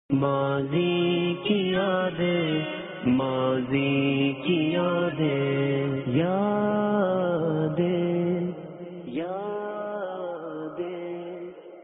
ماضی کی یادیں، ماضی کی یادیں، یادیں یادیں۔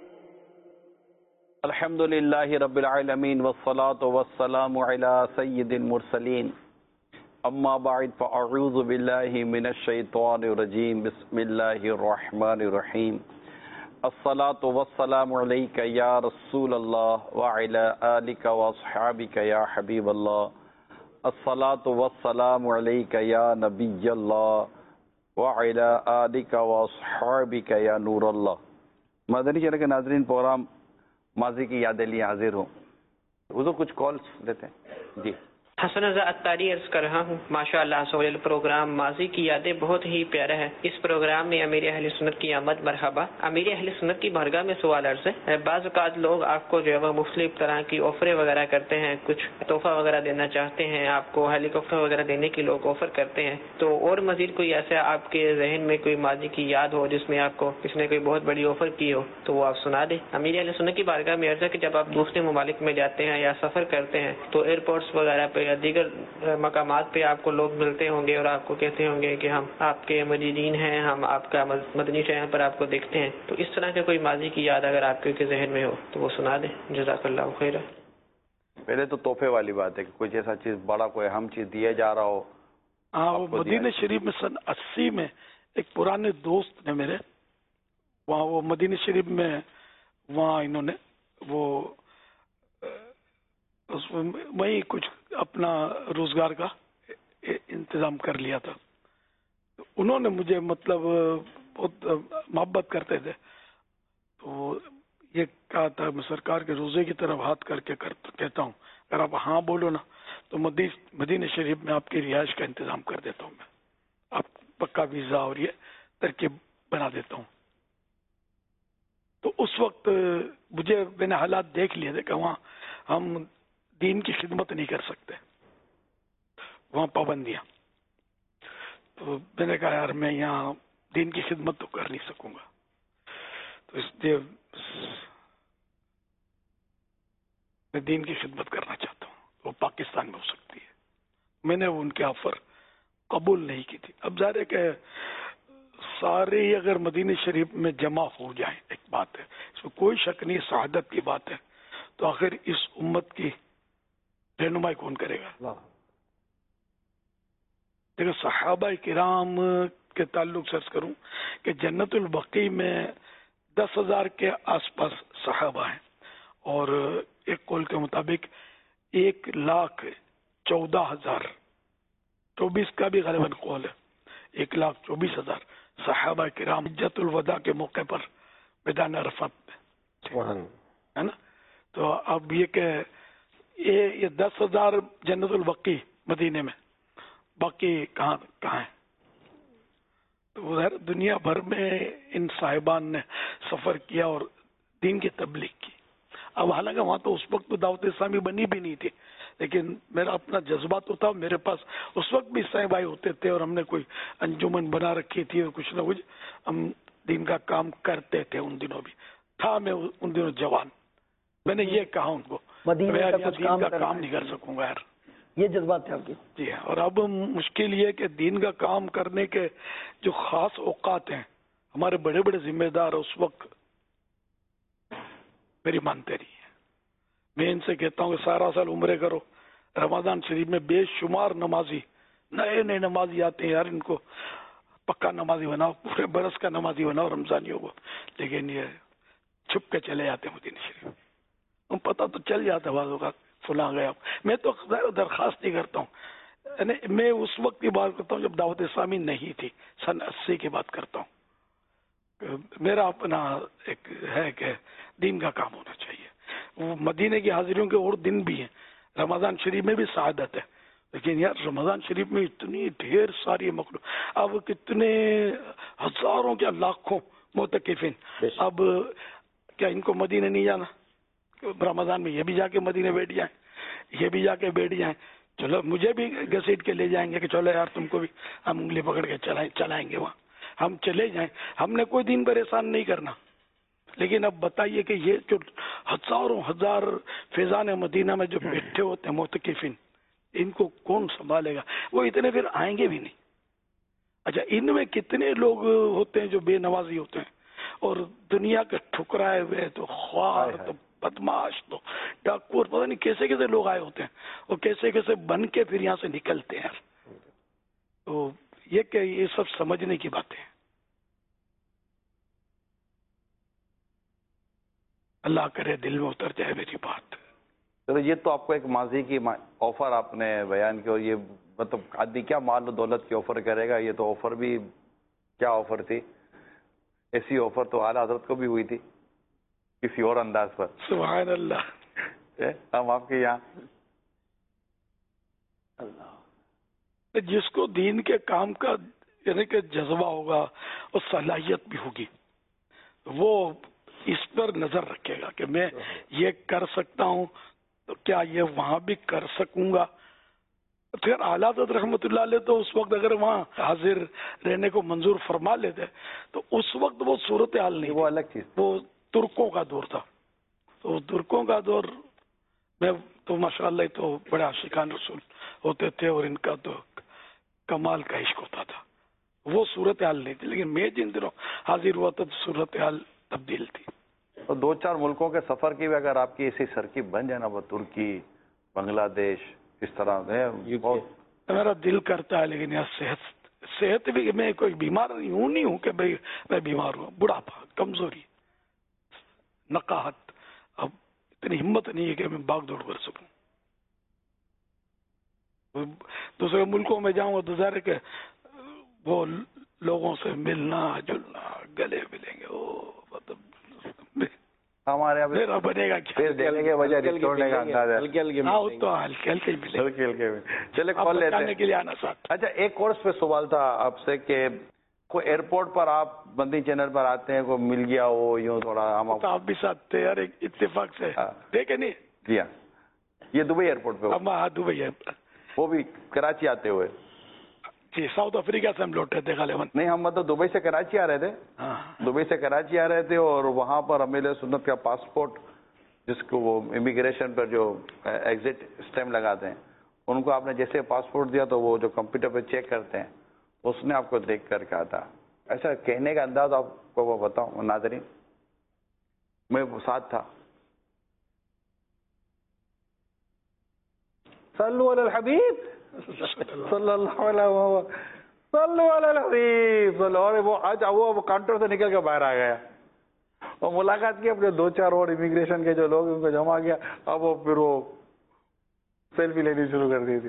الحمد للہ رب العالمین والصلاة والسلام علی سید المرسلین، اما بعد فاعوذ باللہ من الشیطان الرجیم، بسم اللہ الرحمن الرحیم۔ الصلاة والسلام علیک یا رسول اللہ وعلی آلک واصحابک یا حبیب اللہ۔ الصلاة والسلام علیک یا نبی اللہ وعلی آلک واصحابک یا نور اللہ۔ مدنی چینل کے ناظرین، پروگرام ماضی کی یادیں لیے حاضر ہوں۔ حضور کچھ کالز لیتے ہیں؟ جی حسن رضا اتاری عرض کر رہا ہوں۔ ماشاءاللہ سوال پروگرام ماضی کی یادیں بہت ہی پیارا ہے۔ اس پروگرام میں امیر اہل سنت کی آمد مرحبا۔ امیر اہل سنت کی بارگاہ میں سوال عرض ہے۔ بعض اوقات لوگ آپ کو جو ہے وہ مختلف طرح کی آفریں وغیرہ کرتے ہیں، کچھ تحفہ وغیرہ دینا چاہتے ہیں، آپ کو ہیلی کاپٹر وغیرہ دینے کی لوگ آفر کرتے ہیں، تو اور مزید کوئی ایسا آپ کے ذہن میں کوئی ماضی کی یاد ہو جس میں آپ کو کسی نے کوئی بہت بڑی آفر کی ہو تو وہ آپ سنا دیں۔ امیر اہل سنت کی بارگاہ میں عرض ہے کہ جب آپ دوسرے ممالک میں جاتے ہیں یا سفر کرتے ہیں تو ایئرپورٹس وغیرہ پہ یا دیگر مقامات پہ آپ کو لوگ ملتے ہوں گے اور آپ کو کہتے ہوں گے کہ ہم آپ کے مدیدین ہیں، ہم آپ کا مدنی چینل پر آپ کو دیکھتے ہیں، تو اس طرح کے کوئی ماضی کی یاد اگر آپ کے ذہن میں ہو تو وہ سنا دیں۔ جزاک اللہ خیر۔ پہلے تو تحفے والی بات ہے کہ کچھ ایسا چیز بڑا کوئی اہم چیز دیا جا رہا ہو۔ ہاں، وہ مدینہ شریف میں سن 80 میں ایک پرانے دوست نے میرے وہاں، وہ مدینہ شریف میں وہاں انہوں نے وہ وہیں کچھ اپنا روزگار کا انتظام کر لیا تھا، تو انہوں نے مجھے مطلب بہت محبت کرتے تھے، تو یہ کہا تھا میں سرکار کے روزے کی طرف ہاتھ کر کے کہتا ہوں اگر آپ ہاں بولو نا تو مدینہ شریف میں آپ کی رہائش کا انتظام کر دیتا ہوں، میں آپ پکا ویزا اور یہ ترکیب بنا دیتا ہوں۔ تو اس وقت میں نے حالات دیکھ لیے تھے کہ وہاں ہم دین کی خدمت نہیں کر سکتے، وہاں پابندیاں، تو میں نے کہا یار میں یہاں دین کی خدمت تو کر نہیں سکوں گا، تو اس لیے میں دین کی خدمت کرنا چاہتا ہوں، وہ پاکستان میں ہو سکتی ہے۔ میں نے ان کے آفر قبول نہیں کی تھی۔ اب ظاہر ہے کہ سارے اگر مدینہ شریف میں جمع ہو جائیں، ایک بات ہے، اس میں کوئی شک نہیں، سعادت کی بات ہے، تو آخر اس امت کی رہنمائی کون کرے گا؟ لیکن صحابہ کرام کے تعلق سے عرض کروں کہ جنت البقیع میں 10,000 کے آس پاس صحابہ ہیں، اور ایک قول کے مطابق 1,14,000، 24 کا بھی غالباً قول ہے، 1,24,000 صحابہ کرام حجۃ الوداع کے موقع پر میدان عرفات میں ہے نا۔ تو اب یہ کہ یہ 10,000 جنت البقیع مدینے میں، باقی کہاں ہیں؟ تو دنیا بھر میں ان صاحبان نے سفر کیا اور دین کی تبلیغ کی۔ اب حالانکہ وہاں تو اس وقت تو دعوت اسلامی بنی بھی نہیں تھی، لیکن میرا اپنا جذبہ تو تھا، میرے پاس اس وقت بھی صاحب بھائی ہوتے تھے اور ہم نے کوئی انجمن بنا رکھی تھی اور کچھ نہ کچھ ہم دین کا کام کرتے تھے۔ ان دنوں بھی تھا، میں ان دنوں جوان، میں نے یہ کہا ان کو دین کا کام نہیں کر سکوں گا یار، یہ جذبات تھے آپ کے۔ جی ہاں، اور اب مشکل یہ کہ دین کا کام کرنے کے جو خاص اوقات ہیں، ہمارے بڑے بڑے ذمہ دار اس وقت میری مانتے نہیں ہیں۔ میں ان سے کہتا ہوں کہ سارا سال عمرے کرو، رمضان شریف میں بے شمار نمازی نئے نمازی آتے ہیں، یار ان کو پکا نمازی بناؤ، پورے برس کا نمازی بناؤ رمضانیوں کو، لیکن یہ چھپ کے چلے جاتے ہیں مدینہ شریف۔ پتہ تو چل جاتا ہے بعضوں کا فلاں گیا۔ میں تو درخواست نہیں کرتا ہوں، یعنی میں اس وقت کی بات کرتا ہوں جب دعوت اسلامی نہیں تھی، سن 80 کی بات کرتا ہوں۔ میرا اپنا ایک ہے کہ دین کا کام ہونا چاہیے۔ وہ مدینے کی حاضریوں کے اور دن بھی ہیں، رمضان شریف میں بھی سعادت ہے، لیکن یار رمضان شریف میں اتنی ڈھیر ساری مخلوق، اب کتنے ہزاروں کیا لاکھوں معتکفین، اب کیا ان کو مدینے نہیں جانا؟ رمضان میں یہ بھی جا کے مدینے بیٹھ جائیں، یہ بھی جا کے بیٹھ جائیں، چلو مجھے بھی گھسیٹ کے لے جائیں گے کہ چلو یار تم کو بھی ہم انگلی پکڑ کے چلائیں گے وہاں، ہم چلے جائیں، ہم نے کوئی دین پر احسان نہیں کرنا، لیکن اب بتائیے کہ یہ جو ہزاروں ہزار فیضان مدینہ میں جو بیٹھے ہوتے ہیں معتکفین، ان کو کون سنبھالے گا؟ وہ اتنے پھر آئیں گے بھی نہیں۔ اچھا، ان میں کتنے لوگ ہوتے ہیں جو بے نمازی ہوتے ہیں اور دنیا کے ٹھکرائے ہوئے، تو خوار، تو بدماش، تو ڈاکو، پتہ نہیں کیسے کیسے لوگ آئے ہوتے ہیں اور کیسے کیسے بن کے پھر یہاں سے نکلتے ہیں۔ تو یہ کہ یہ سب سمجھنے کی باتیں ہیں۔ اللہ کرے دل میں اتر جائے میری بات۔ چلو، یہ تو آپ کو ایک ماضی کی آفر آپ نے بیان کی، اور یہ مطلب آدمی کیا مال و دولت کی آفر کرے گا، یہ تو آفر بھی کیا آفر تھی، ایسی آفر تو اعلیٰ حضرت کو بھی ہوئی تھی کسی اور انداز پر۔ سبحان اللہ۔ ہم آپ کے یہاں جس کو دین کے کام کا یعنی کہ جذبہ ہوگا اور صلاحیت بھی ہوگی، وہ اس پر نظر رکھے گا کہ میں یہ کر سکتا ہوں، تو کیا یہ وہاں بھی کر سکوں گا۔ پھر اعلیٰ حضرت رحمۃ اللہ علیہ تو اس وقت اگر وہاں حاضر رہنے کو منظور فرما لیتے تو اس وقت وہ صورتحال نہیں، وہ الگ چیز، وہ ترکوں کا دور تھا۔ تو ترکوں کا دور میں تو ماشاءاللہ تو بڑے عاشقان رسول ہوتے تھے اور ان کا تو کمال کا عشق ہوتا تھا، وہ صورتحال نہیں تھی۔ لیکن میں جن دنوں حاضر ہوا تو صورتحال تبدیل تھی۔ اور 2-4 ملکوں کے سفر کی بھی اگر آپ کی ایسی سرکیب بن جائے نا، وہ ترکی، بنگلہ دیش، اس طرح میرا دل کرتا ہے، لیکن یہاں صحت بھی، میں کوئی بیمار نہیں ہوں کہ بھائی میں بیمار ہوں، بڑھاپا، کمزوری، نقاہت، اب اتنی ہمت نہیں ہے کہ میں بھاگ دوڑ کر سکوں۔ دوسرے ملکوں میں جاؤں تو ظاہر ہے کہ وہ لوگوں سے ملنا جلنا، گلے ملیں گے، ہمارے یہاں میرا بنے گا کیا؟ چلے کال لیتے ہیں کے لیے آنا ساتھ۔ اچھا، ایک اور اس پہ سوال تھا آپ سے کہ کوئی ایئرپورٹ پر آپ بندی چینل پر آتے ہیں، کوئی مل گیا ہو یوں تھوڑا، ہم آپ بھی ساتھ تھے یار، اتفاق سے دیکھے نہیں؟ جی ہاں، یہ دبئی ایئرپورٹ پہ؟ ہاں دبئی ہے، وہ بھی کراچی آتے ہوئے؟ جی، ساؤتھ افریقہ سے ہم لوٹے تھے غالباً۔ نہیں، ہم مطلب دبئی سے کراچی آ رہے تھے، دبئی سے کراچی آ رہے تھے، اور وہاں پر امیل سنت کا پاسپورٹ، جس کو وہ امیگریشن پر جو ایگزٹ اسٹیمپ لگاتے ہیں، ان کو آپ نے جیسے پاسپورٹ دیا تو وہ جو کمپیوٹر پہ چیک کرتے ہیں، اس نے آپ کو دیکھ کر کہا تھا، ایسا کہنے کا انداز آپ کو وہ بتاؤں ناظرین، میں ساتھ تھا۔ صلو علی الحبیب صلی اللہ علیہ وسلم، صلو علی الحبیب، اور وہ آج وہ کاؤنٹر سے نکل کے باہر آ گیا اور ملاقات کی اپنے 2-4 اور امیگریشن کے جو لوگ ان کو جمع کیا، اب وہ پھر وہ سیلفی لینی شروع کر دی تھی۔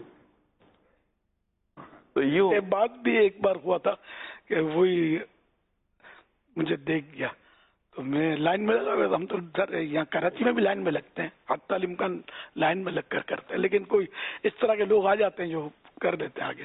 تو یوں بات بھی ایک بار ہوا تھا کہ وہی مجھے دیکھ گیا تو میں لائن میں لگا، ہم تو یہاں کراچی میں بھی لائن میں لگتے ہیں، حتی الامکان لائن میں لگ کر کرتے ہیں، لیکن کوئی اس طرح کے لوگ آ جاتے ہیں جو کر دیتے ہیں آگے،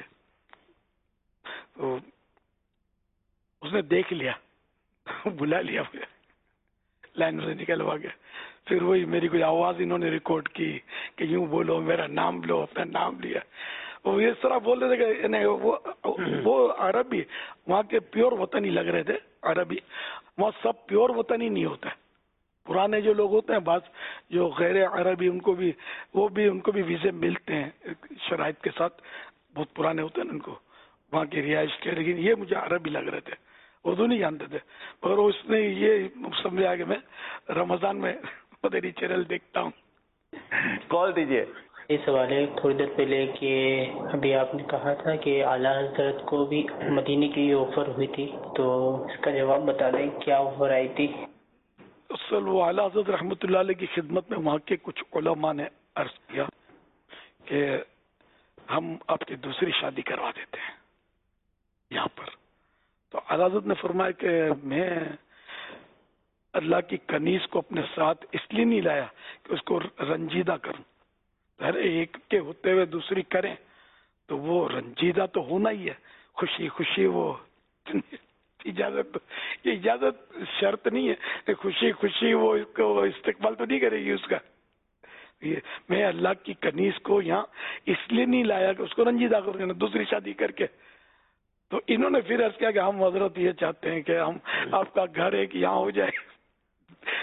تو اس نے دیکھ لیا، بلا لیا مجھے، لائن سے نکلوا گیا، پھر وہی میری کوئی آواز انہوں نے ریکارڈ کی کہ یوں بولو، میرا نام لو، اپنا نام لیا، وہ اس طرح بول رہے تھے کہ وہ عربی وہاں کے پیور وطنی لگ رہے تھے، عربی، وہاں سب پیور وطنی نہیں ہوتا ہے، پرانے جو لوگ ہوتے ہیں بعض جو غیر عربی، ان کو بھی ویزے ملتے ہیں شرائط کے ساتھ، بہت پرانے ہوتے ہیں ان کو وہاں کی رہائش کے، لیکن یہ مجھے عربی لگ رہے تھے، اردو نہیں جانتے تھے، مگر اس نے یہ سمجھا کہ میں رمضان میں مدنی چینل دیکھتا ہوں۔ کال دیجیے۔ یہ سوال ہے تھوڑی دیر پہلے کہ ابھی آپ نے کہا تھا کہ اعلیٰ حضرت کو بھی مدینے کی آفر ہوئی تھی، تو اس کا جواب بتا دیں کیا آفر آئی تھی؟ اصل وہ اعلیٰ حضرت رحمۃ اللہ علیہ کی خدمت میں وہاں کے کچھ علماء نے عرض کیا کہ ہم آپ کی دوسری شادی کروا دیتے ہیں یہاں پر، تو اعلیٰ حضرت نے فرمایا کہ میں اللہ کی کنیز کو اپنے ساتھ اس لیے نہیں لایا کہ اس کو رنجیدہ کروں، ہر ایک کے ہوتے ہوئے دوسری کریں تو وہ رنجیدہ تو ہونا ہی ہے، خوشی خوشی وہ اجازت، یہ اجازت شرط نہیں ہے کہ خوشی خوشی وہ اس کو استقبال تو نہیں کرے گی اس کا، میں اللہ کی کنیز کو یہاں اس لیے نہیں لایا کہ اس کو رنجیدہ کروں، دوسری شادی کر کے، تو انہوں نے پھر عرض کیا کہ ہم حضرت یہ چاہتے ہیں کہ ہم آپ کا گھر ایک یہاں ہو جائے،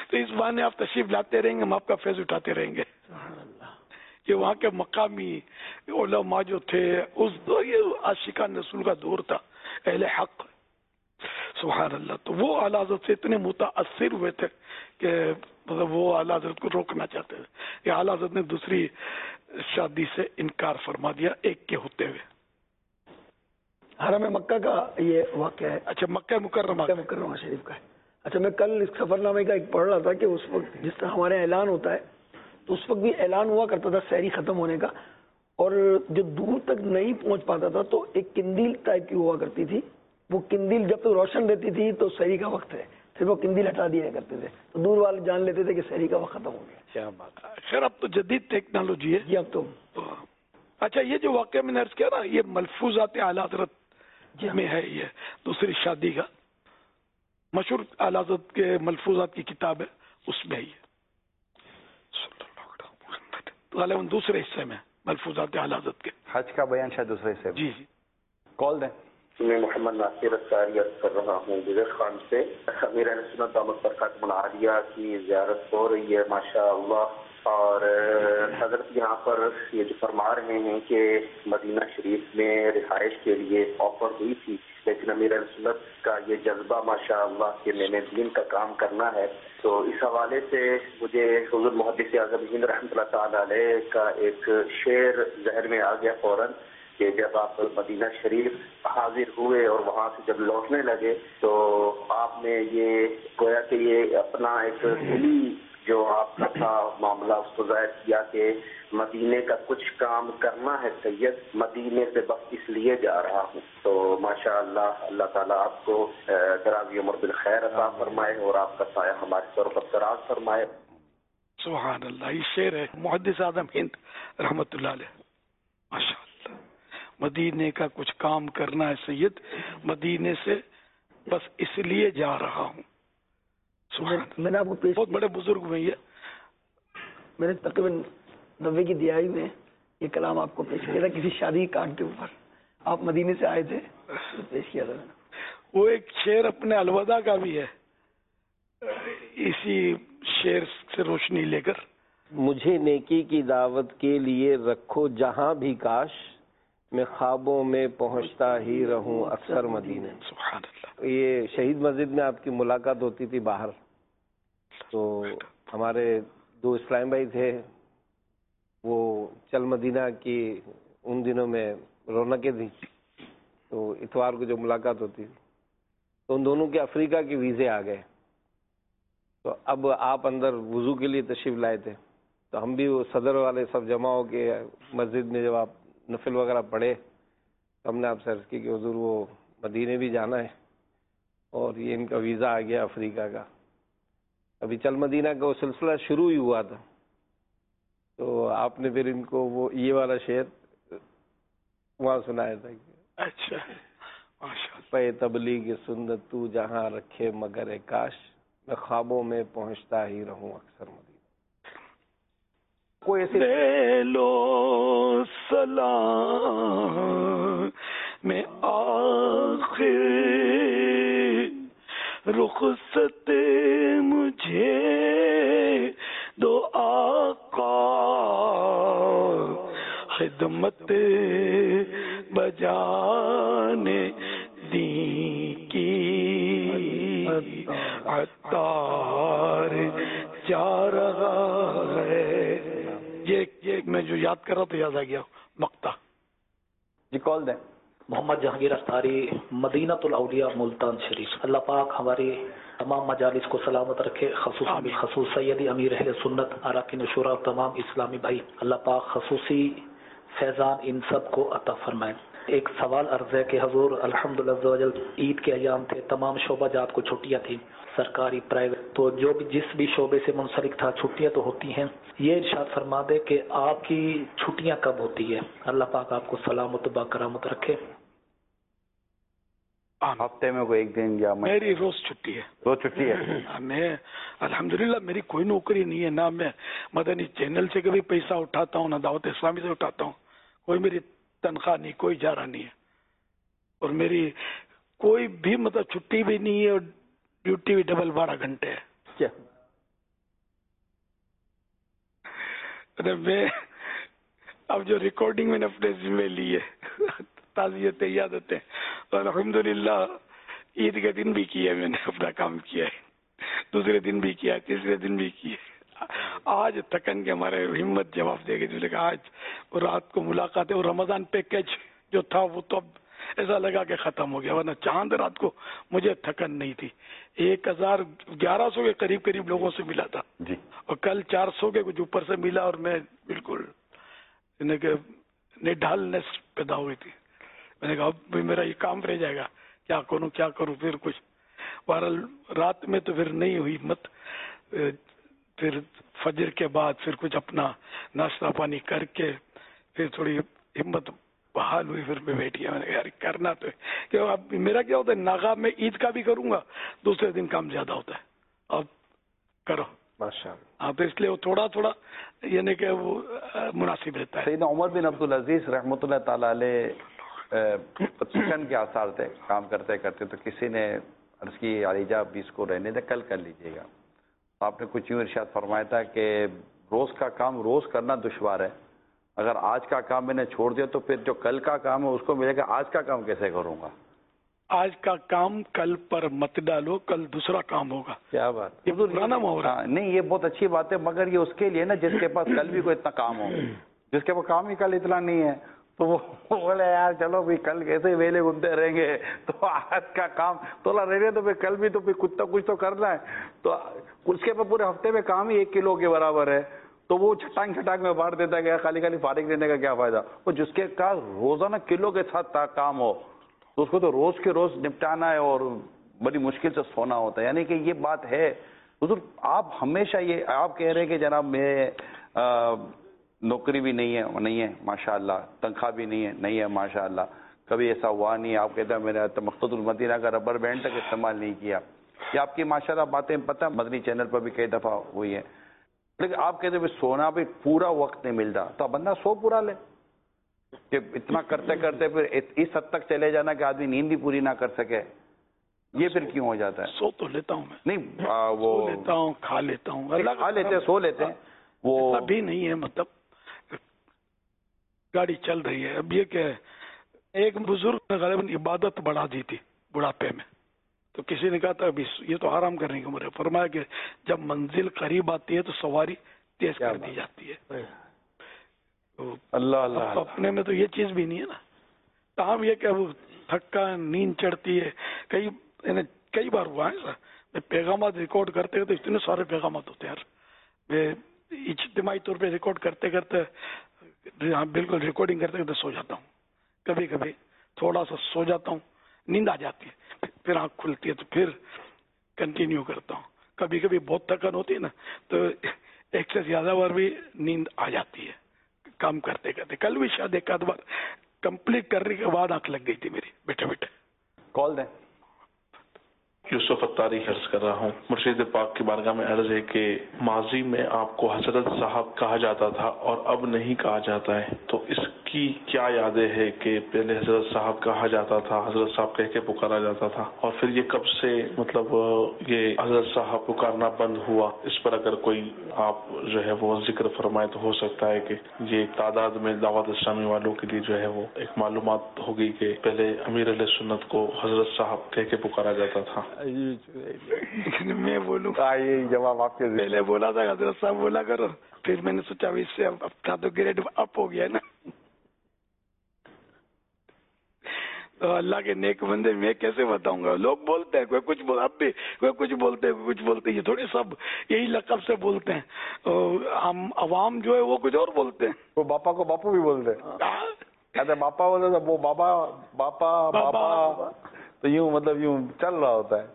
تو اس بہانے آپ تشریف لاتے رہیں گے، ہم آپ کا فیض اٹھاتے رہیں گے کہ وہاں کے مقامی علماء جو تھے اس دور، یہ عاشقان رسول کا دور تھا، اہل حق، سبحان اللہ. تو وہ اعلیٰ حضرت سے اتنے متاثر ہوئے تھے کہ مطلب وہ اعلیٰ حضرت کو روکنا چاہتے تھے. یہ اعلیٰ حضرت نے دوسری شادی سے انکار فرما دیا ایک کے ہوتے ہوئے. حرم مکہ کا یہ واقعہ ہے. اچھا، مکہ مکرمہ شریف کا ہے. اچھا، میں کل اس سفر نامے کا ایک پڑھ رہا تھا کہ اس وقت جس طرح ہمارے اعلان ہوتا ہے تو اس وقت بھی اعلان ہوا کرتا تھا سحری ختم ہونے کا، اور جو دور تک نہیں پہنچ پاتا تھا تو ایک کندیل ٹائپ کی ہوا کرتی تھی. وہ کندیل جب تک روشن رہتی تھی تو سحری کا وقت ہے، پھر وہ کندیل ہٹا دیا کرتے تھے تو دور والے جان لیتے تھے کہ سحری کا وقت ختم ہو گیا. کیا بات ہے. خیر اب تو جدید ٹیکنالوجی ہے جی اب تو. اچھا، یہ جو واقعہ میں نے عرض کیا نا، یہ ملفوظات اعلیٰ حضرت میں ہے. یہ دوسری شادی کا مشہور اعلیٰ حضرت کے ملفوظات کی کتاب ہے، اس میں ہی ہے. تو غالباً دوسرے حصے میں ملفوظات اعلیٰ حضرت کے حج کا بیان شاید دوسرے سے. جی جی. کال دیں. میں محمد ناصر اختاری عرض کر رہا ہوں گزر خان سے. امیر اہل سنت دامت برکاتہم العالیہ کی زیارت ہو رہی ہے ماشاء اللہ، اور حضرت یہاں پر یہ جو فرما رہے ہیں کہ مدینہ شریف میں رہائش کے لیے آفر ہوئی تھی، لیکن امیر اہل سنت کا یہ جذبہ ماشاء اللہ کہ میں نے دین کا کام کرنا ہے. تو اس حوالے سے مجھے حضور محدث اعظم ہند رحمۃ اللہ تعالی علیہ کا ایک شعر ذہن میں آ گیا فوراً کہ جب آپ مدینہ شریف حاضر ہوئے اور وہاں سے جب لوٹنے لگے تو آپ نے یہ گویا کہ یہ اپنا ایک دلی جو آپ کا تھا معاملہ اس کو ظاہر کیا کہ مدینے کا کچھ کام کرنا ہے سید، مدینے سے بس اس لیے جا رہا ہوں. تو ماشاء اللہ، اللہ تعالیٰ آپ کو دراز عمر بالخیر عطا فرمائے اور آپ کا سایہ ہمارے سر پر دراز فرمائے. سبحان اللہ. یہ شعر ہے محدث اعظم ہند رحمۃ اللہ علیہ. ماشاء اللہ. مدینے کا کچھ کام کرنا ہے سید، مدینے سے بس اس لیے جا رہا ہوں. میں نے آپ کو پیش بہت بڑے بزرگ میں میں نے تقریباً 90 کی دہائی میں یہ کلام آپ کو پیش کیا تھا کسی شادی کارڈ کے اوپر. آپ مدینے سے آئے تھے تو پیش کیا تھا. وہ ایک شعر اپنے الوداع کا بھی ہے، اسی شعر سے روشنی لے کر. مجھے نیکی کی دعوت کے لیے رکھو جہاں بھی کاش، میں خوابوں میں پہنچتا ہی رہوں اکثر مدینے. سبحان اللہ. یہ شہید مسجد میں آپ کی ملاقات ہوتی تھی باہر، تو ہمارے 2 اسلام بھائی تھے، وہ چل مدینہ کی ان دنوں میں رونقیں تھیں، تو اتوار کو جو ملاقات ہوتی تھی تو ان دونوں کے افریقہ کے ویزے آ گئے. تو اب آپ اندر وضو کے لیے تشریف لائے تھے، تو ہم بھی وہ صدر والے سب جمع ہو کے مسجد میں جب آپ نفل وغیرہ پڑھے تو ہم نے آپ سے عرض کی کہ حضور وہ مدینے بھی جانا ہے اور یہ ان کا ویزا آ گیا افریقہ کا. ابھی چل مدینہ کا وہ سلسلہ شروع ہی ہوا تھا، تو آپ نے پھر ان کو وہ یہ والا شعر وہاں سنایا تھا. اچھا، پے تبلیغ سنت تو جہاں رکھے مگر کاش، میں خوابوں میں پہنچتا ہی رہوں اکثر مدینہ. کوئی ایسے لے لو سلام میں آخر رخصت مجھے دو آقا، خدمت بجانے دی کی عطار جا رہا ہے. یہ میں جو یاد کر رہا تو یاد آ گیا مقطع. جی کال دیں. محمد جہانگیر اختاری، مدینہ الاولیاء ملتان شریف. اللہ پاک ہماری تمام مجالس کو سلامت رکھے، خصوص سیدی امیر اہل سنت، اراکین شورا اور تمام اسلامی بھائی. اللہ پاک خصوصی فیضان ان سب کو عطا فرمائے. ایک سوال عرض ہے کہ حضور الحمدللہ عید کے ایام تھے، تمام شعبہ جات کو چھٹیاں تھیں، سرکاری پرائیویٹ، تو جو بھی جس بھی شعبے سے منسلک تھا چھٹیاں تو ہوتی ہیں. یہ ارشاد فرما دے کہ آپ کی چھٹیاں کب ہوتی ہے؟ اللہ پاک آپ کو سلامت با کرامت رکھے. ہفتے میں کوئی ایک دن یا میری روز چھٹی ہے. روز چھٹی ہے. میں الحمدللہ میری کوئی نوکری نہیں ہے، نہ میں مدنی چینل سے کبھی پیسہ اٹھاتا ہوں، نہ دعوت اسلامی سے اٹھاتا ہوں. کوئی میری تنخواہ نہیں، کوئی اجارہ نہیں ہے، اور میری کوئی بھی مطلب چھٹی بھی نہیں ہے، اور ڈیوٹی بھی ڈبل 12 گھنٹے ہے. میں اب جو ریکارڈنگ میں نے اپنے ذمہ لی ہے تعزیت عیادتیں، اور الحمدللہ عید کے دن بھی کیا میں نے اپنا کام کیا ہے، دوسرے دن بھی کیا، تیسرے دن بھی کیا. آج تھکن کے ہمارے ہمت جواب دے گی، جو لگا آج اور رات کو ملاقات ہے. اور رمضان پیکج جو تھا وہ تو اب ایسا لگا کہ ختم ہو گیا، ورنہ چاند رات کو مجھے تھکن نہیں تھی. 1100 کے قریب لوگوں سے ملا تھا جی، اور کل 400 کے کچھ اوپر سے ملا، اور میں بالکل ڈھالنس پیدا ہوئی تھی. میں نے کہا اب میرا یہ کام رہ جائے گا، کیا کروں. پھر کچھ بہرحال رات میں تو پھر نہیں ہوئی ہمت. پھر فجر کے بعد پھر کچھ اپنا ناشتہ پانی کر کے پھر تھوڑی ہمت بحال ہوئی. پھر میں بیٹھ گیا، میں نے کہا یار کرنا تو ہے. کہ اب میرا کیا ہوتا ہے، ناغا میں عید کا بھی کروں گا، دوسرے دن کام زیادہ ہوتا ہے. اب کرو ماشاءاللہ. ہاں، تو اس لیے وہ تھوڑا یعنی کہ وہ مناسب رہتا ہے. سیدنا عمر بن عبدالعزیز رحمۃ اللہ تعالی علیہ تھکن کے آثار تھے، کام کرتے تو کسی نے عرض کی علی جا اب اس کو رہنے دے، کل کر لیجیے گا. آپ نے کچھ یوں ارشاد فرمایا تھا کہ روز کا کام روز کرنا دشوار ہے، اگر آج کا کام میں نے چھوڑ دیا تو پھر جو کل کا کام ہے اس کو ملے گا، آج کا کام کیسے کروں گا. آج کا کام کل پر مت ڈالو، کل دوسرا کام ہوگا. کیا بات، یہ پرانا محاورہ. نہیں یہ بہت اچھی بات ہے، مگر یہ اس کے لیے نا جس کے پاس کل بھی کوئی اتنا کام ہو، جس کے پاس کام ہی کل اتنا نہیں ہے تو وہ بولے یار چلو بھی کل کیسے ویلے گھومتے رہیں گے، تو آج کا کام تھوڑا رہ گئے تو پھر کل بھی تو پھر کچھ تو کرنا ہے. تو اس کے پاس پورے ہفتے میں کام ہی 1 کلو کے برابر ہے، تو وہ چھٹانگ میں بانٹ دیتا ہے، خالی فارغ رہنے کا کیا فائدہ. اور جس کے کا روزانہ کلو کے ساتھ کام ہو تو اس کو تو روز کے روز نپٹانا ہے اور بڑی مشکل سے سونا ہوتا ہے. یعنی کہ یہ بات ہے حضور، آپ ہمیشہ یہ آپ کہہ رہے ہیں کہ جناب میں نوکری بھی نہیں ہے ماشاءاللہ، تنخواہ بھی نہیں ہے ماشاءاللہ، کبھی ایسا ہوا نہیں. آپ کہتے ہیں میں نے مقصد المدینہ کا ربر بینڈ تک استعمال نہیں کیا. یہ آپ کی ماشاءاللہ باتیں پتہ مدنی چینل پر بھی کئی دفعہ ہوئی ہیں. لیکن آپ کہتے ہیں سونا بھی پورا وقت نہیں ملتا، تو بندہ سو پورا لے کہ اتنا کرتے پھر اس حد تک چلے جانا کہ آدمی نیند بھی پوری نہ کر سکے. یہ پھر کیوں ہو جاتا ہے؟ سو تو لیتا ہوں میں، نہیں وہ لیتا ہوں، کھا لیتا ہوں، کھا لیتے ہیں، سو لیتے ہیں، وہ بھی نہیں ہے. مطلب گاڑی چل رہی ہے. اب یہ کہ ایک بزرگ نے غالباً عبادت بڑھا دی تھی بڑھاپے میں، تو کسی نے کہا تھا ابھی یہ تو آرام کرنے کی عمر ہے. فرمایا کہ جب منزل قریب آتی ہے تو سواری تیز کر دی جاتی ہے. اللہ اپنے میں تو یہ چیز بھی نہیں ہے نا. تاہم یہ کہ وہ تھکا نیند چڑھتی ہے. کئی بار ہوا ہے میں پیغامات ریکارڈ کرتے تو اتنے سارے پیغامات ہوتے ہیں یار، میں اجتماعی طور پہ ریکارڈ کرتے بالکل ریکارڈنگ کرتے سو جاتا ہوں. کبھی تھوڑا سا سو جاتا ہوں، نیند آ جاتی ہے، پھر آنکھ کھلتی ہے تو پھر کنٹینیو کرتا ہوں. کبھی بہت تھکن ہوتی ہے نا تو ایک سے زیادہ بار بھی نیند آ جاتی ہے کام کرتے. کل بھی شاید ایک آدھ بار کمپلیٹ کرنے کے بعد آنکھ لگ گئی تھی میری بیٹھے. کال دیں. یوسف اتاری عرض کر رہا ہوں. مرشد پاک کی بارگاہ میں عرض ہے کہ ماضی میں آپ کو حضرت صاحب کہا جاتا تھا اور اب نہیں کہا جاتا ہے، تو اس کی کیا یادیں ہے کہ پہلے حضرت صاحب کہا جاتا تھا، حضرت صاحب کہہ کے پکارا جاتا تھا، اور پھر یہ کب سے مطلب یہ حضرت صاحب پکارنا بند ہوا؟ اس پر اگر کوئی آپ جو ہے وہ ذکر فرمائے تو ہو سکتا ہے کہ یہ تعداد میں دعوت اسلامی والوں کے لیے جو ہے وہ ایک معلومات ہوگی کہ پہلے امیر اہل سنت کو حضرت صاحب کہہ کے پکارا جاتا تھا. میں بولوں یہ جواب آپ کے پہلے بولا تھا حضرت صاحب بولا کرو، پھر میں نے سوچا اس سے اب تو گریڈ اپ ہو گیا نا. تو اللہ کے نیک بندے میں کیسے بتاؤں گا؟ لوگ بولتے ہیں، کوئی کچھ اب بھی کوئی کچھ بولتے ہیں، کچھ بولتے ہیں. یہ تھوڑے سب یہی لقب سے بولتے ہیں. ہم عوام جو ہے وہ کچھ اور بولتے ہیں. وہ باپا کو باپو بھی بولتے ہیں، باپا بولتے وہ بابا تو یوں مطلب یوں چل رہا ہوتا ہے.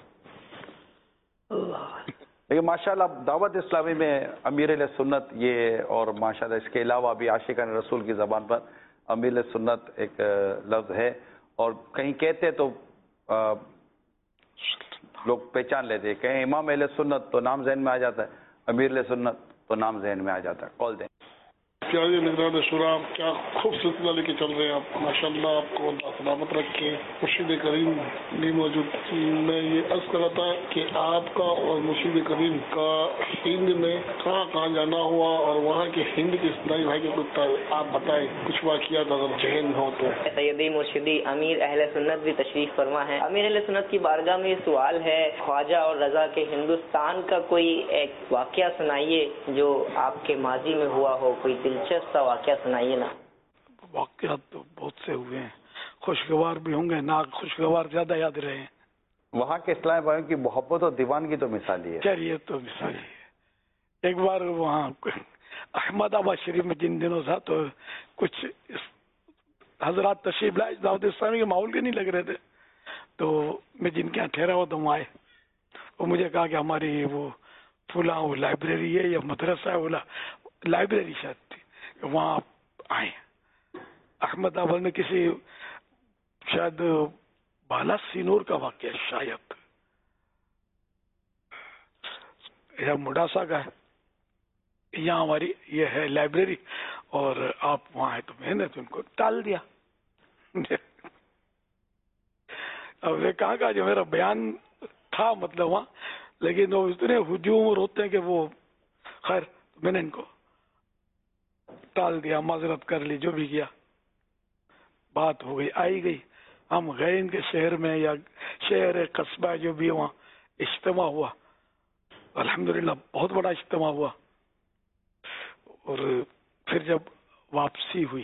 لیکن ماشاءاللہ دعوت اسلامی میں امیر اہل سنت یہ، اور ماشاءاللہ اس کے علاوہ بھی عاشقان رسول کی زبان پر امیر اہل سنت ایک لفظ ہے، اور کہیں کہتے تو لوگ پہچان لیتے ہیں. کہیں امام اہل سنت تو نام ذہن میں آ جاتا ہے، امیر اہل سنت تو نام ذہن میں آ جاتا ہے. کال دیں. پیاری نگران شورا، کیا خوب سلسلہ لے کے چل رہے ہیں آپ، ماشاءاللہ آپ کو اللہ سلامت رکھے۔ مرشد کریم نہیں موجود، میں یہ عرض کر رہا تھا کہ آپ کا اور مرشد کریم کا ہند میں کہاں کہاں جانا ہوا اور وہاں کے ہند کے اسلامی بھائی کے کچھ آپ بتائیں، کچھ واقعات اگر ذہن ہو تو۔ سیدی مرشدی امیر اہل سنت بھی تشریف فرما ہے۔ امیر اہل سنت کی بارگاہ میں سوال ہے، خواجہ اور رضا کے ہندوستان کا کوئی ایک واقعہ سنائیے جو آپ کے ماضی میں ہوا ہو، کوئی دلچسپ سا واقعہ سنائیے نا۔ واقعات تو بہت سے ہوئے ہیں، خوشگوار بھی ہوں گے، نا خوشگوار زیادہ یاد رہے ہیں۔ وہاں کے اسلامی بھائیوں کی محبت اور دیوانگی تو مثالی ہے۔ خیر یہ تو مثالی ہے۔ ایک بار وہاں احمد آباد شریف میں جن دنوں تھا تو کچھ حضرات تشریف لائے، دعوت اسلامی کے ماحول کے نہیں لگ رہے تھے، تو میں جن کے یہاں ٹھہرا ہوا تو وہاں آئے، وہ مجھے کہا کہ ہماری وہ فلاں وہ لائبریری ہے یا مدرسہ ہے، بولا لائبریری شاید تھی، وہاں آپ آئیں۔ احمد آباد میں کسی شاید بالا سینور کا واقعہ شاید یا مڈاسا کا ہے، یہاں ہماری یہ ہے لائبریری اور آپ وہاں ہیں، تو میں نے تو ان کو ٹال دیا۔ اب میں کہا جو میرا بیان تھا مطلب وہاں، لیکن وہ اتنے ہجوم اور ہوتے ہیں کہ وہ خیر میں نے ان کو ٹال دیا، معذرت کر لی، جو بھی کیا بات ہو گئی، آئی گئی۔ ہم گئے ان کے شہر میں یا شہر قصبہ جو بھی وہاں اجتماع ہوا، الحمدللہ بہت بڑا اجتماع ہوا، اور پھر جب واپسی ہوئی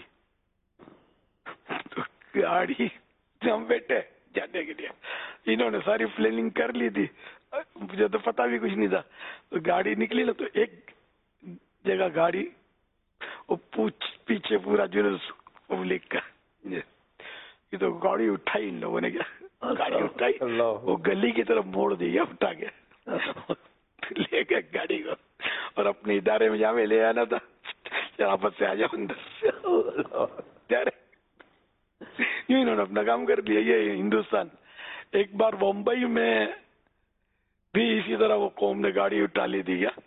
تو گاڑی ہم بیٹھے جانے کے لیے، انہوں نے ساری پلاننگ کر لی تھی، مجھے تو پتا بھی کچھ نہیں تھا، تو گاڑی نکلی نا تو ایک جگہ گاڑی وہ پیچھے پورا جلوس پبلک کا، یہ تو گاڑی اٹھائی ان لوگوں نے، کیا گاڑی اٹھائی وہ گلی کی طرف موڑ دی اٹھا کے، لے گئے گاڑی کو اور اپنے ادارے میں جہاں میں لے آنا تھا شرافت سے آ جاؤ اندر، یوں انہوں نے اپنا کام کر دیا۔ یہ ہندوستان۔ ایک بار بمبئی میں بھی اسی طرح وہ قوم نے گاڑی اٹھا لی تھی، کیا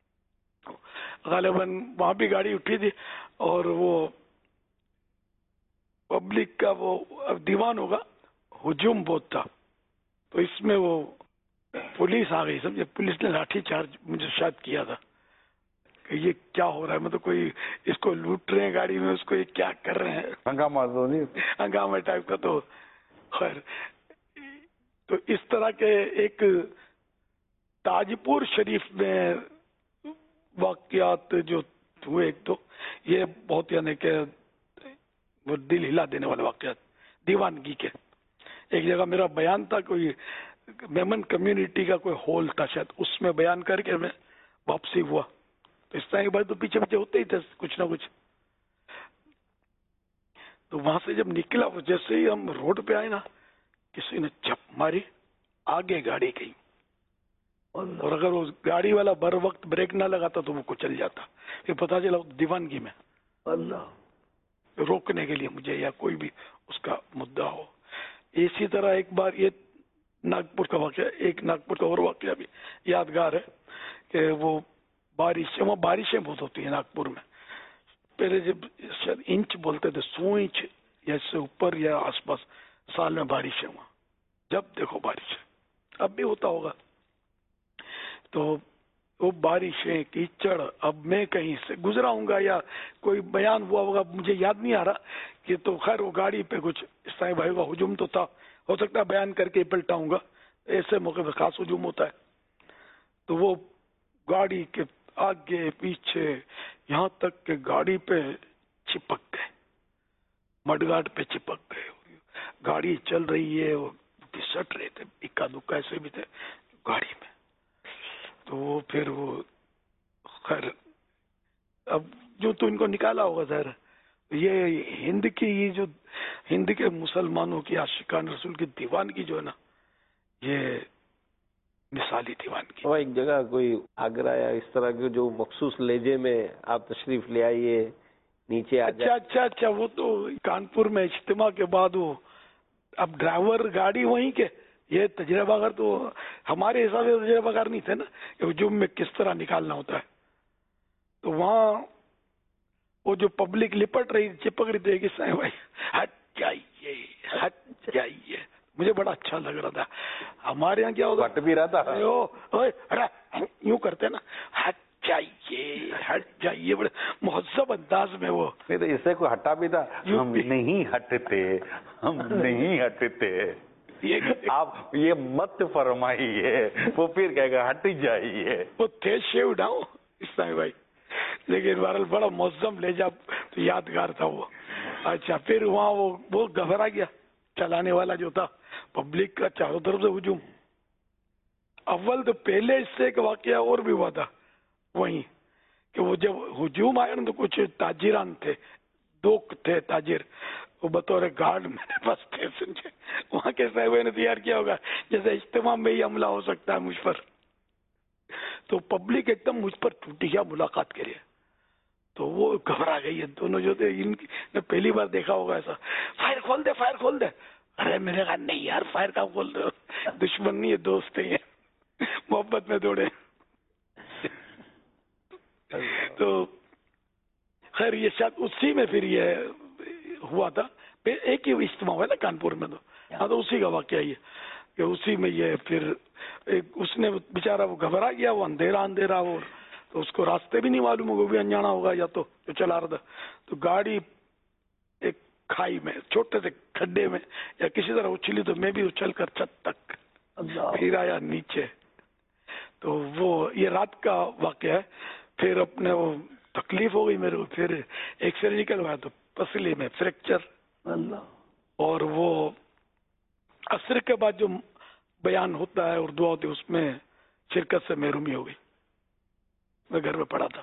غالباً وہاں بھی گاڑی اٹھی تھی، اور وہ پبلک کا وہ دیوان ہوگا، ہجوم بہت تھا، تو اس میں وہ پولیس آ گئی، سمجھے، پولیس نے لاٹھی چارج مجھے شاید کیا تھا کہ یہ کیا ہو رہا ہے، مطلب کوئی اس کو لوٹ رہے ہیں گاڑی میں، اس کو یہ کیا کر رہے ہیں، ہنگامہ ٹائپ کا۔ تو خیر تو اس طرح کے ایک تاج پور شریف میں واقعات جو ہوئے، ایک تو یہ بہت یعنی کہ وہ دل ہلا دینے والے واقعات دیوانگی کے۔ ایک جگہ میرا بیان تھا، کوئی میمن کمیونٹی کا کوئی ہال تھا شاید، اس میں بیان کر کے میں واپسی ہوا، تو اس طرح کے بعد تو پیچھے پیچھے ہوتے ہی تھے کچھ نہ کچھ۔ تو وہاں سے جب نکلا، وہ جیسے ہی ہم روڈ پہ آئے نا، کسی نے جھپ ماری، آگے گاڑی گئی، اور اگر وہ گاڑی والا بر وقت بریک نہ لگاتا تو وہ کچل جاتا۔ پھر پتا چلا دیوانگی میں اللہ روکنے کے لیے مجھے یا کوئی بھی اس کا مدعا ہو۔ اسی طرح ایک بار یہ ناگپور کا واقعہ، ایک ناگپور کا اور واقعہ بھی یادگار ہے کہ وہ بارشیں بہت ہوتی ہیں ناگپور میں۔ پہلے جب شاید انچ بولتے تھے، 100 انچ یا اس سے اوپر یا آس پاس سال میں بارشیں ہوا، جب دیکھو بارش، اب بھی ہوتا ہوگا۔ تو وہ بارشیں، کیچڑ، اب میں کہیں سے گزرا ہوں گا یا کوئی بیان ہوا ہوگا، مجھے یاد نہیں آ رہا کہ، تو خیر وہ گاڑی پہ کچھ عیسائی بھائی کا ہجوم تو تھا، ہو سکتا ہے بیان کر کے پلٹا ہوں گا، ایسے موقع پہ خاص ہجوم ہوتا ہے۔ تو وہ گاڑی کے آگے پیچھے یہاں تک کہ گاڑی پہ چپک گئے، مڈگاٹ پہ چپک گئے، گاڑی چل رہی ہے، وہ گھسٹ رہے تھے، اکا دکا ایسے بھی تھے گاڑی میں۔ تو وہ پھر وہ خیر اب جو تو ان کو نکالا ہوگا ظاہر، یہ ہند کی، یہ جو ہند کے مسلمانوں کی عاشقان رسول کی دیوانگی جو ہے نا، یہ مثالی دیوانگی۔ وہ ایک جگہ کوئی آگرہ یا اس طرح کے جو مخصوص لہجے میں آپ تشریف لے آئیے، نیچے آ جائے۔ اچھا وہ تو کانپور میں اجتماع کے بعد وہ اب ڈرائیور گاڑی وہیں کے، یہ تجربہ کار تو ہمارے حساب سے تجربہ کار نہیں تھے نا کہ ہجوم میں کس طرح نکالنا ہوتا ہے۔ تو وہاں وہ جو پبلک لپٹ رہی چپک رہی تھی کہ سائیں بھائی ہٹ جائیے. مجھے بڑا اچھا لگ رہا تھا. ہمارے یہاں کیا ہوتا بھی رہا تھا یوں کرتے نا, ہٹ جائیے بڑے مہذب انداز میں. وہ نہیں تو اس سے کوئی ہٹا بھی تھا, ہم نہیں ہٹتے. آپ یہ مت فرمائیے, وہ پھر کہے گا ہٹ جائیے. وہ تھے شیو ڈاؤں اسلام بھائی, لیکن بہرحال بڑا معظم لے جا, تو یادگار تھا وہ. اچھا پھر وہاں وہ گھبرا گیا چلانے والا جو تھا, پبلک کا چاروں طرف سے ہجوم. اول تو پہلے اس سے ایک واقعہ اور بھی ہوا تھا وہیں, کہ وہ جب ہجوم آیا نا تو کچھ تاجران تھے, 2 تھے تاجر, وہ بطور گارڈ میرے پاس تھے. سمجھے وہاں کے صاحب نے تیار کیا ہوگا جیسے اجتماع میں ہی حملہ ہو سکتا ہے مجھ پر. تو پبلک ایک دم مجھ پر ٹوٹی کیا ملاقات کے لیے, تو وہ گھبرا گئی. دونوں جو تھے نے پہلی بار دیکھا ہوگا ایسا, فائر کھول دے. ارے میں نے کہا نہیں یار فائر کا کھول دو, دشمن نہیں ہے دوست ہے, محبت میں دوڑے. تو خیر یہ شاید اسی میں پھر یہ ہوا تھا. ایک ہی اجتماع ہوا نا کانپور میں, تو اسی کا واقعہ یہ کہ اسی میں یہ پھر اس نے بیچارہ وہ گھبرا گیا, وہ اندھیرا وہ, تو اس کو راستے بھی نہیں معلوم ہوگا, بھی انجانا ہوگا یا تو جو چلا رہا تھا. تو گاڑی ایک کھائی میں چھوٹے سے کھڈے میں یا کسی طرح اچھلی, تو میں بھی اچھل کر چھت تک پھر آیا نیچے. تو وہ یہ رات کا واقعہ ہے. پھر اپنے وہ تکلیف ہو گئی میرے کو, پھر ایکس رے نکلوایا تو پسلی میں فریکچر. اور وہ عصر کے بعد جو بیان ہوتا ہے اور دعا ہوتی ہے, اس میں شرکت سے محرومی ہو گئی. میں گھر میں پڑا تھا.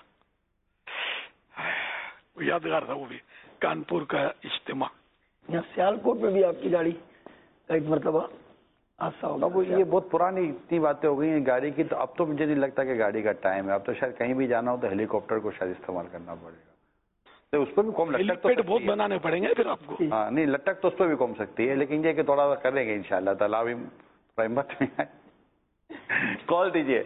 یادگار تھا وہ بھی کانپور کا اجتماع. یہاں سیالکوٹ میں بھی آپ کی گاڑی کا ایک مرتبہ حادثہ ہوگا. اب یہ بہت پرانی اتنی باتیں ہو گئی ہیں گاڑی کی, تو اب تو مجھے نہیں لگتا کہ گاڑی کا ٹائم ہے. اب تو شاید کہیں بھی جانا ہو تو ہیلی کاپٹر کو شاید استعمال کرنا پڑے گا. تو اس پہ بھی قوم لٹک تو بہت بنانے پڑیں گے پھر آپ کو. ہاں نہیں لٹک تو اس پہ بھی قوم سکتی ہے, لیکن یہ کہ تھوڑا سا کریں گے انشاءاللہ تعالیٰ. ہمت میں کال دیجیے.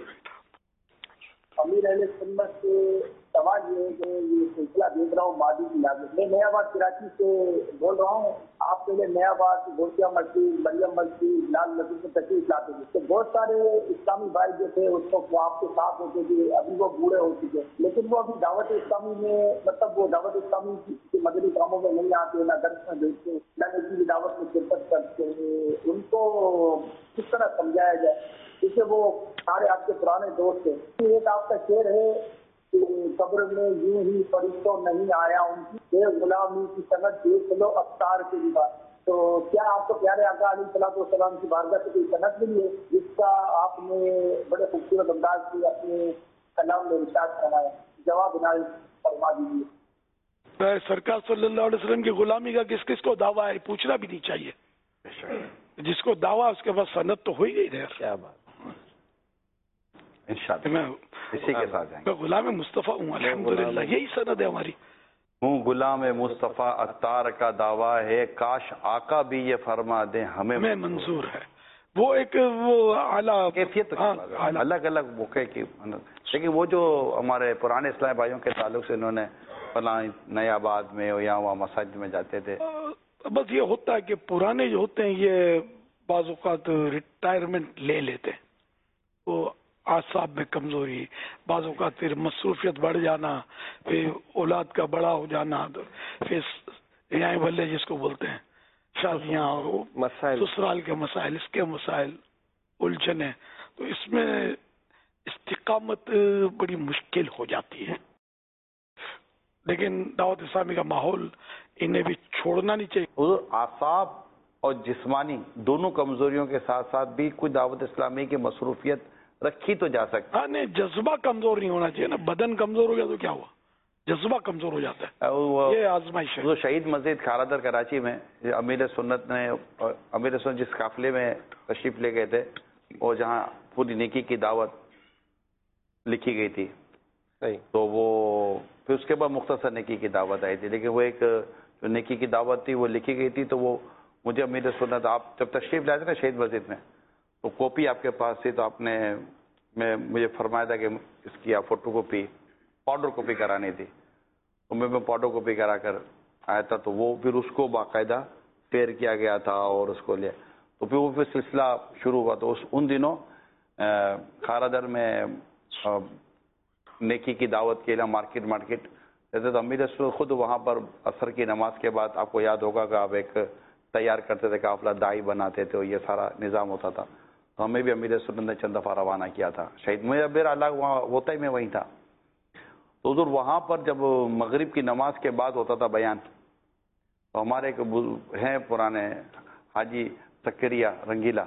امیر اہل سنت سے سوال یہ ہے کہ یہ سلسلہ دیکھ رہا ہوں ماضی کی لاگت. میں نیا آباد کراچی سے بول رہا ہوں. آپ پہلے نیا آباد گوشیا مسجد, مریم مسجد, لال مسجد میں تشریف لاتے تھے, تو بہت سارے اسلامی بھائی جو تھے اس وقت وہ آپ کے ساتھ ہوتے تھے. ابھی وہ بوڑھے ہو چکے, لیکن وہ ابھی دعوت اسلامی میں مطلب وہ دعوت اسلامی کے مدنی کاموں میں نہیں آتے, نہ درس میں بیٹھتے, نہ کسی کی دعوت میں شرکت کرتے ہیں. ان کو کس طرح سمجھایا جائے, جسے وہ سارے آپ کے پرانے دوست ہیں. ایک آپ کا شعر ہے کہ قبر میں یوں ہی فرشتوں نہیں آیا ان کی, بے غلامی کی صنعت دیکھ لو افطار کے بعد. تو کیا آپ کو پیارے آقا علیہ الصلوۃ والسلام کی بارگاہ سے کوئی صنعت ملی ہے جس کا آپ نے بڑے خوبصورت انداز سے اپنے کلام میں ارشاد فرمایا؟ جواب عنایت فرما دیجیے. سرکار صلی اللہ علیہ وسلم کی غلامی کا کس کس کو دعویٰ ہے پوچھنا بھی نہیں چاہیے. جس کو دعویٰ اس کے پاس صنعت تو ہو ہی گئی. کیا بات, انشاءاللہ اسی کے ساتھ جائیں گے. میں غلام مصطفیٰ ہوں الحمدللہ, یہی سند ہے ہماری. ہوں غلام مصطفیٰ عطار کا دعویٰ ہے, کاش آقا بھی یہ فرما دیں ہمیں منظور ہے. وہ ایک وہ اعلیٰ کیفیت الگ الگ موقع کی, لیکن وہ جو ہمارے پرانے اسلامی بھائیوں کے تعلق سے انہوں نے فلاں نیا آباد میں یا وہاں مساجد میں جاتے تھے. بس یہ ہوتا ہے کہ پرانے جو ہوتے ہیں یہ بعض اوقات ریٹائرمنٹ لے لیتے ہیں. وہ اعصاب میں کمزوری, بعض اوقات پھر مصروفیت بڑھ جانا, پھر اولاد کا بڑا ہو جانا, پھر یہاں بلے جس کو بولتے ہیں شادیاں, مسائل, سسرال کے مسائل, اس کے مسائل, الجھنیں, تو اس میں استقامت بڑی مشکل ہو جاتی ہے. لیکن دعوت اسلامی کا ماحول انہیں بھی چھوڑنا نہیں چاہیے. اعصاب اور جسمانی دونوں کمزوریوں کے ساتھ ساتھ بھی کوئی دعوت اسلامی کی مصروفیت رکھی تو جا سکتی. ہاں نہیں, جذبہ کمزور نہیں ہونا چاہیے نا. بدن کمزور ہو گیا تو کیا ہوا, جذبہ کمزور ہو جاتا ہے. یہ آزمائش ہے. وہ شہید مسجد کھارادر کراچی میں امیر سنت نے, امیر سنت جس قافلے میں تشریف لے گئے تھے, اور جہاں پوری نیکی کی دعوت لکھی گئی تھی, تو وہ پھر اس کے بعد مختصر نیکی کی دعوت آئی تھی, لیکن وہ ایک جو نیکی کی دعوت تھی وہ لکھی گئی تھی. تو وہ مجھے امیر سنت, آپ جب تشریف لائے تھے نا شہید مسجد میں, تو کاپی آپ کے پاس تھی, تو آپ نے مجھے فرمایا تھا کہ اس کی آپ فوٹو کاپی پاؤڈر کاپی کرانی تھی. میں فوٹو کاپی کرا کر آیا تھا، تو وہ پھر اس کو باقاعدہ فیئر کیا گیا تھا اور اس کو لیا، تو پھر وہ سلسلہ شروع ہوا. تو ان دنوں کھارا در میں نیکی کی دعوت کے لیے مارکیٹ جیسے تو امیر رسول خود وہاں پر عصر کی نماز کے بعد آپ کو یاد ہوگا کہ آپ ایک تیار کرتے تھے، قافلہ دائی بناتے تھے، یہ سارا نظام ہوتا تھا. تو ہمیں بھی امیر رسول نے چند دفعہ روانہ کیا تھا. شہید میرا الگ وہاں ہوتا ہی میں وہیں تھا. تو حضور وہاں پر جب مغرب کی نماز کے بعد ہوتا تھا بیان، تو ہمارے ایک ہیں پرانے حاجی زکریہ رنگیلا،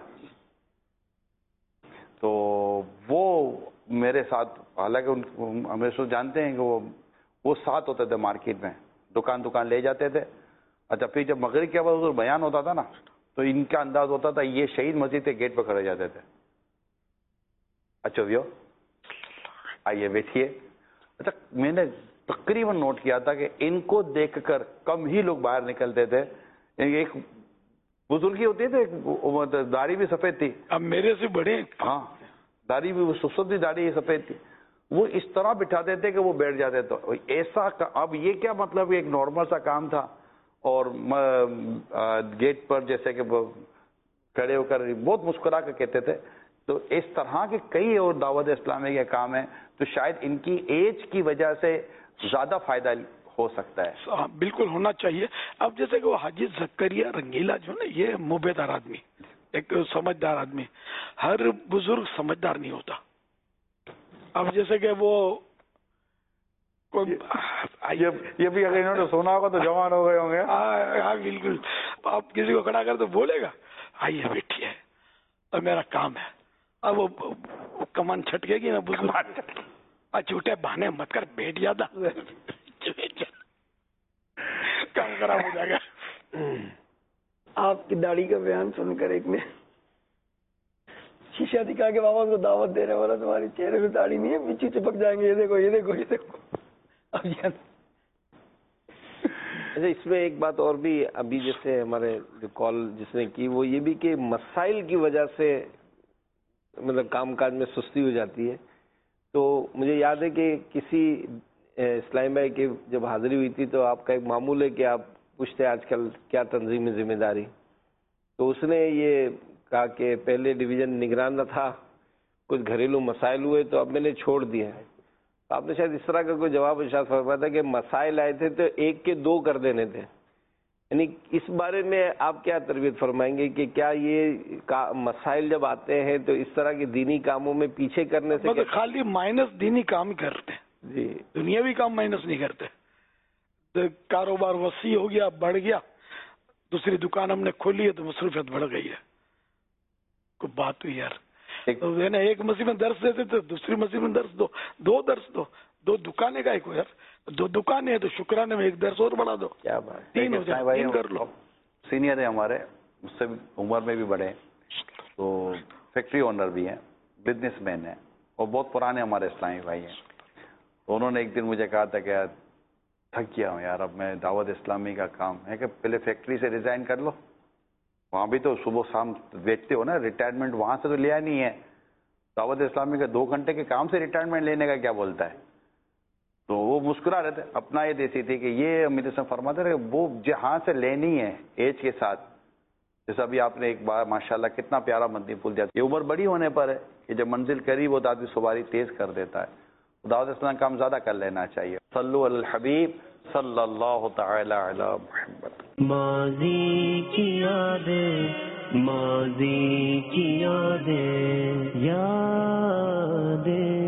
تو وہ میرے ساتھ، حالانکہ ہم رسول جانتے ہیں کہ وہ ساتھ ہوتے تھے مارکیٹ میں، دکان لے جاتے تھے. اچھا پھر جب مغرب کے بعد حضور بیان ہوتا تھا نا، تو ان کا انداز ہوتا تھا یہ شہید مسجد کے گیٹ پہ کھڑے جاتے تھے. اچھا ویو آئیے بیٹھیے. اچھا میں نے تقریباً نوٹ کیا تھا کہ ان کو دیکھ کر کم ہی لوگ باہر نکلتے تھے. ایک بزرگی ہوتی تھی، داڑھی بھی سفید تھی، اب میرے سے بڑے، ہاں داڑھی بھی سفید، داڑھی سفید تھی. وہ اس طرح بٹھاتے تھے کہ وہ بیٹھ جاتے تھے. ایسا اب یہ کیا مطلب ایک نارمل سا کام تھا، اور گیٹ پر جیسے کہ کھڑے ہو کر بہت مسکرا کر کہتے تھے. تو اس طرح کے کئی اور دعوت اسلامی کے کام ہیں، تو شاید ان کی ایج کی وجہ سے زیادہ فائدہ ہو سکتا ہے. بالکل ہونا چاہیے. اب جیسے کہ وہ حاجی زکریا رنگیلا جو نا، یہ موبیدار آدمی، ایک سمجھدار آدمی. ہر بزرگ سمجھدار نہیں ہوتا. اب جیسے کہ وہ یہ بھی اگر انہوں نے سونا ہوگا تو جوان ہو گئے ہوں گے. ہاں بالکل. آپ کسی کو کھڑا کر تو بولے گا آئیے بیٹھیے اور میرا کام ہے. اب وہ کمان چھٹکے گی نا بزرگ، جھوٹے بہانے مت کر، بیٹھ جاتا، کام خراب ہو جائے گا. آپ کی داڑھی کا بیان سن کر ایک نے شیشہ دکھا کے بابا کو دعوت دے رہے، والا تمہاری چہرے پہ داڑھی نہیں ہے، پیچھے چپک جائیں گے، یہ دیکھو یہ دیکھو یہ دیکھو. اچھا اس میں ایک بات اور بھی، ابھی جیسے ہمارے جو کال جس نے کی وہ یہ بھی کہ مسائل کی وجہ سے مطلب کام کاج میں سستی ہو جاتی ہے. تو مجھے یاد ہے کہ کسی اسلام بھائی کی جب حاضری ہوئی تھی تو آپ کا ایک معمول ہے کہ آپ پوچھتے آج کل کیا تنظیم میں ذمہ داری، تو اس نے یہ کہا کہ پہلے ڈویژن نگران نہ تھا، کچھ گھریلو مسائل ہوئے تو اب میں نے چھوڑ دیا ہے. آپ نے شاید اس طرح کا کوئی جواب ارشاد فرمایا تھا کہ مسائل آئے تھے تو ایک کے دو کر دینے تھے. یعنی اس بارے میں آپ کیا تربیت فرمائیں گے کہ کیا یہ مسائل جب آتے ہیں تو اس طرح کے دینی کاموں میں پیچھے کرنے سے خالی مائنس دینی کام کرتے ہیں جی، دنیاوی کام مائنس نہیں کرتے. کاروبار وسیع ہو گیا، بڑھ گیا، دوسری دکان ہم نے کھولی ہے تو مصروفیت بڑھ گئی ہے. کوئی بات ہوئی یار، ایک مسجد میں درس دیتے تو دوسری مسجد میں درس دو، دو درس دو، دو دکانیں کا ایک ہو یار، دو دکانیں ہیں تو شکرانے میں ایک درس اور بڑھا دو. کیا بات، تین ہو جائے، تین کر لو. سینئر ہیں ہمارے، مجھ سے عمر میں بھی بڑے ہیں، تو فیکٹری اونر بھی ہیں، بزنس مین ہیں، اور بہت پرانے ہمارے اسلامی بھائی ہیں. تو انہوں نے ایک دن مجھے کہا تھا کہ تھک گیا ہوں یار، اب میں دعوت اسلامی کا کام ہے کہ پہلے فیکٹری سے ریزائن کر لو، وہاں بھی تو صبح شام بیچتے ہو نا، ریٹائرمنٹ وہاں سے تو لیا نہیں ہے، دعوت اسلامی کا 2 گھنٹے کے کام سے ریٹائرمنٹ لینے کا کیا بولتا ہے. تو وہ مسکرا رہے تھے. اپنا یہ دیسی تھی کہ یہ میرے سے فرماتے رہے وہ جہاں سے لینی ہے ایج کے ساتھ، جیسا ابھی آپ نے ایک بار ماشاءاللہ کتنا پیارا مدنی پھول دیا. یہ عمر بڑی ہونے پر ہے کہ جب منزل قریب ہوتا آدمی سواری تیز کر دیتا ہے. دعوت اسلام کام زیادہ کر لینا چاہیے. صلو علی الحبیب صلی اللہ تعالی علی محمد. ماضی کی یادیں، ماضی کی یادیں، یادیں